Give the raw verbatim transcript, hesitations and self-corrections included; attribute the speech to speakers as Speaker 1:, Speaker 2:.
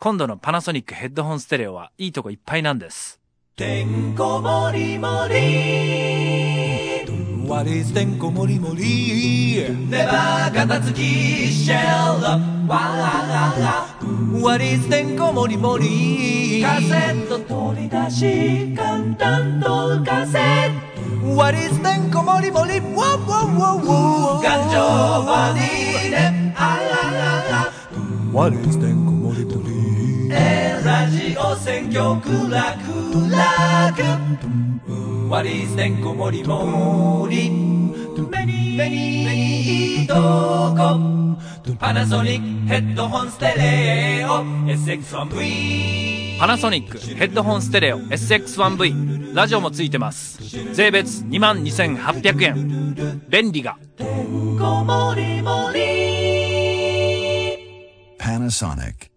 Speaker 1: 今度のパナソニックヘッドホンステレオはいいとこいっぱいなんです。
Speaker 2: てんこもりもり What is てんこもりもりネバー片付きシェル What is てんこもりもりカセット取り出し簡単と浮かせ What is てんこもりもり Wow wow wow wow 頑丈ボディであらら What is てんこもりもりえラジオ選曲楽楽 What is てんこもりもりメニメニどこパナソニックヘッドホンステレオ エスエックスワンブイ
Speaker 1: パナソニックヘッドホンステレオ エスエックスワンブイ ラジオもついてます。税別 にまんにせんはっぴゃくえん。便利が
Speaker 2: てんこもりもり
Speaker 3: Panasonic